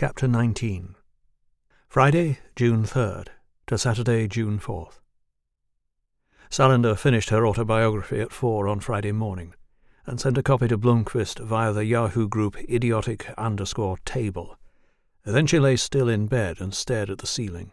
Chapter 19. Friday, June 3rd to Saturday, June 4th. Salander finished her autobiography at 4 on Friday morning and sent a copy to Blomqvist via the Yahoo group idiotic_table. Then she lay still in bed and stared at the ceiling.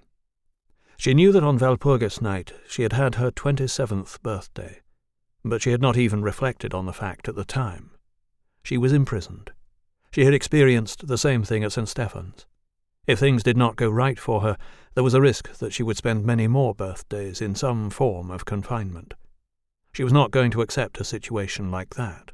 She knew that on Walpurgis night she had had her 27th birthday, but she had not even reflected on the fact at the time. She was imprisoned. She had experienced the same thing at St. Stephen's. If things did not go right for her, there was a risk that she would spend many more birthdays in some form of confinement. She was not going to accept a situation like that.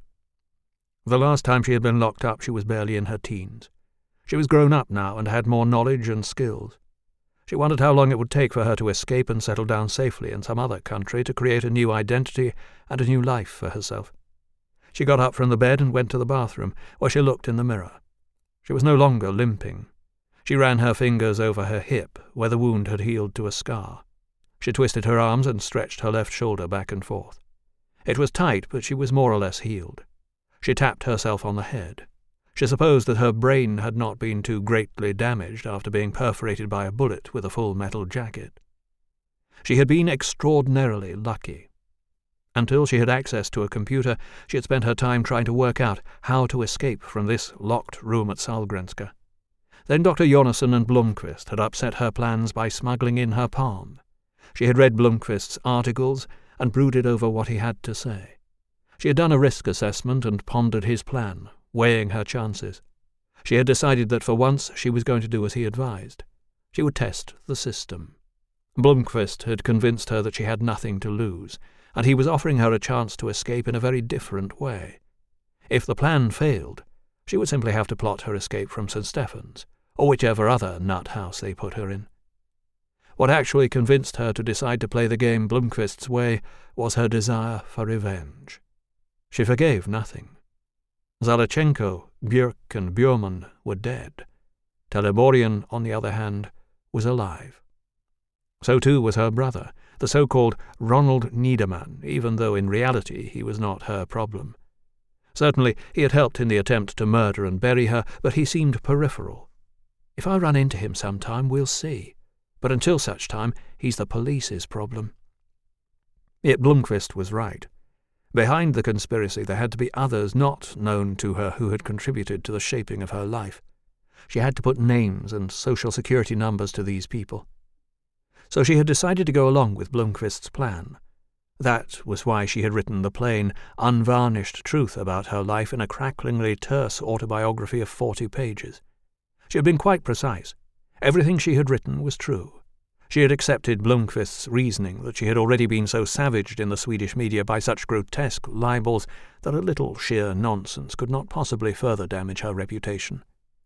The last time she had been locked up, she was barely in her teens. She was grown up now and had more knowledge and skills. She wondered how long it would take for her to escape and settle down safely in some other country to create a new identity and a new life for herself. She got up from the bed and went to the bathroom, where she looked in the mirror. She was no longer limping. She ran her fingers over her hip, where the wound had healed to a scar. She twisted her arms and stretched her left shoulder back and forth. It was tight, but she was more or less healed. She tapped herself on the head. She supposed that her brain had not been too greatly damaged after being perforated by a bullet with a full metal jacket. She had been extraordinarily lucky. Until she had access to a computer, she had spent her time trying to work out how to escape from this locked room at Sahlgrenska. Then Dr. Jonassen and Blomqvist had upset her plans by smuggling in her palm. She had read Blomqvist's articles and brooded over what he had to say. She had done a risk assessment and pondered his plan, weighing her chances. She had decided that for once she was going to do as he advised. She would test the system. Blomqvist had convinced her that she had nothing to lose, and he was offering her a chance to escape in a very different way. If the plan failed, she would simply have to plot her escape from St. Stephen's, or whichever other nut house they put her in. What actually convinced her to decide to play the game Blomqvist's way was her desire for revenge. She forgave nothing. Zalachenko, Björk, and Björman were dead. Telemorian, on the other hand, was alive. So too was her brother, the so-called Ronald Niederman, even though in reality he was not her problem. Certainly he had helped in the attempt to murder and bury her, but he seemed peripheral. If I run into him sometime, we'll see. But until such time, he's the police's problem. Yet Blomqvist was right. Behind the conspiracy there had to be others not known to her who had contributed to the shaping of her life. She had to put names and social security numbers to these people. So she had decided to go along with Blomqvist's plan. That was why she had written the plain, unvarnished truth about her life in a cracklingly terse autobiography of 40 pages. She had been quite precise. Everything she had written was true. She had accepted Blomqvist's reasoning that she had already been so savaged in the Swedish media by such grotesque libels that a little sheer nonsense could not possibly further damage her reputation.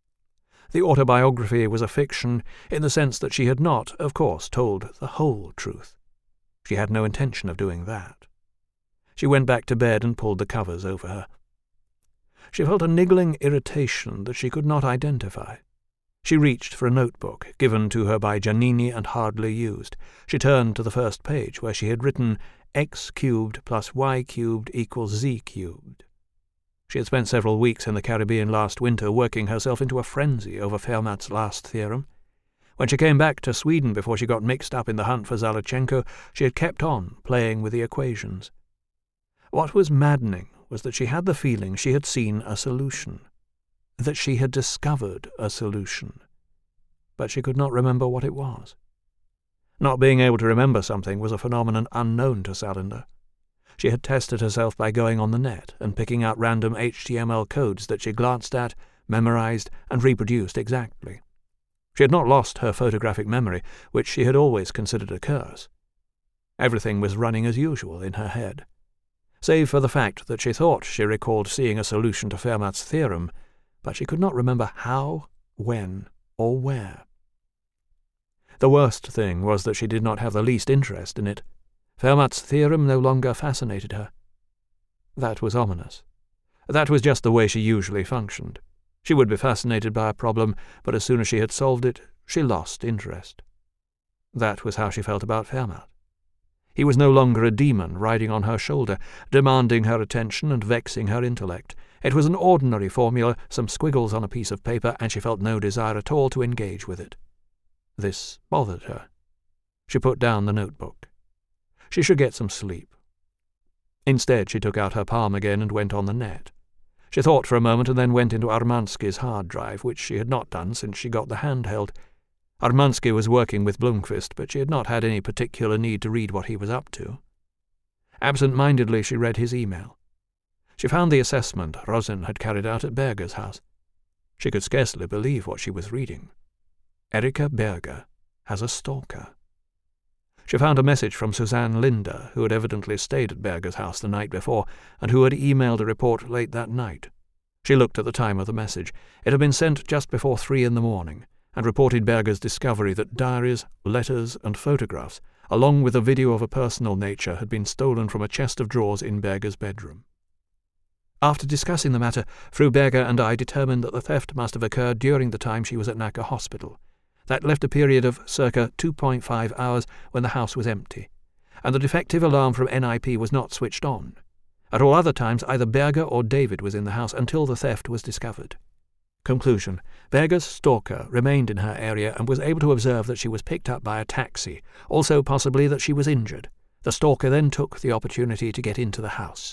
The autobiography was a fiction in the sense that she had not, of course, told the whole truth. She had no intention of doing that. She went back to bed and pulled the covers over her. She felt a niggling irritation that she could not identify. She reached for a notebook, given to her by Giannini and hardly used. She turned to the first page, where she had written x cubed plus y cubed equals z cubed. She had spent several weeks in the Caribbean last winter working herself into a frenzy over Fermat's last theorem. When she came back to Sweden before she got mixed up in the hunt for Zalachenko, she had kept on playing with the equations. What was maddening was that she had the feeling she had seen a solution, that she had discovered a solution, but she could not remember what it was. Not being able to remember something was a phenomenon unknown to Salander. She had tested herself by going on the net and picking out random HTML codes that she glanced at, memorized, and reproduced exactly. She had not lost her photographic memory, which she had always considered a curse. Everything was running as usual in her head. Save for the fact that she thought she recalled seeing a solution to Fermat's theorem, but she could not remember how, when, or where. The worst thing was that she did not have the least interest in it. Fermat's theorem no longer fascinated her. That was ominous. That was just the way she usually functioned. She would be fascinated by a problem, but as soon as she had solved it, she lost interest. That was how she felt about Fermat. He was no longer a demon riding on her shoulder, demanding her attention and vexing her intellect. It was an ordinary formula, some squiggles on a piece of paper, and she felt no desire at all to engage with it. This bothered her. She put down the notebook. She should get some sleep. Instead, she took out her palm again and went on the net. She thought for a moment and then went into Armansky's hard drive, which she had not done since she got the handheld. Armansky was working with Blomqvist, but she had not had any particular need to read what he was up to. Absent-mindedly, she read his email. She found the assessment Rosen had carried out at Berger's house. She could scarcely believe what she was reading. Erika Berger has a stalker. She found a message from Suzanne Linder, who had evidently stayed at Berger's house the night before, and who had emailed a report late that night. She looked at the time of the message. It had been sent just before 3 a.m, and reported Berger's discovery that diaries, letters, and photographs, along with a video of a personal nature, had been stolen from a chest of drawers in Berger's bedroom. After discussing the matter, Fru Berger and I determined that the theft must have occurred during the time she was at Nacka Hospital. That left a period of circa 2.5 hours when the house was empty, and the defective alarm from NIP was not switched on. At all other times, either Berger or David was in the house until the theft was discovered. Conclusion: Berger's stalker remained in her area and was able to observe that she was picked up by a taxi, also possibly that she was injured. The stalker then took the opportunity to get into the house.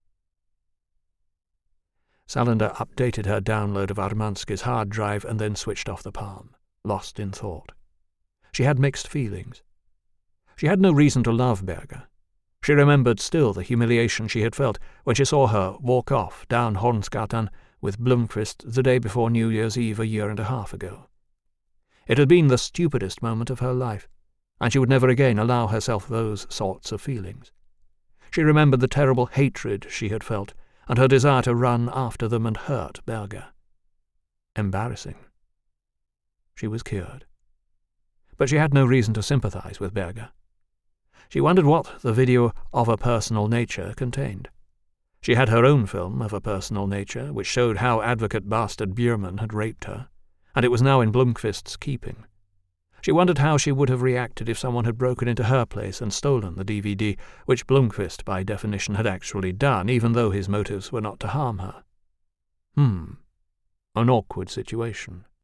Salander updated her download of Armansky's hard drive and then switched off the palm, lost in thought. She had mixed feelings. She had no reason to love Berger. She remembered still the humiliation she had felt when she saw her walk off down Hornsgatan with Blomqvist the day before New Year's Eve 1.5 years ago. It had been the stupidest moment of her life, and she would never again allow herself those sorts of feelings. She remembered the terrible hatred she had felt, and her desire to run after them and hurt Berger. Embarrassing. She was cured. But she had no reason to sympathize with Berger. She wondered what the video of a personal nature contained. She had her own film of a personal nature, which showed how advocate bastard Bjurman had raped her, and it was now in Blomqvist's keeping. She wondered how she would have reacted if someone had broken into her place and stolen the DVD, which Blomqvist, by definition, had actually done, even though his motives were not to harm her. An awkward situation.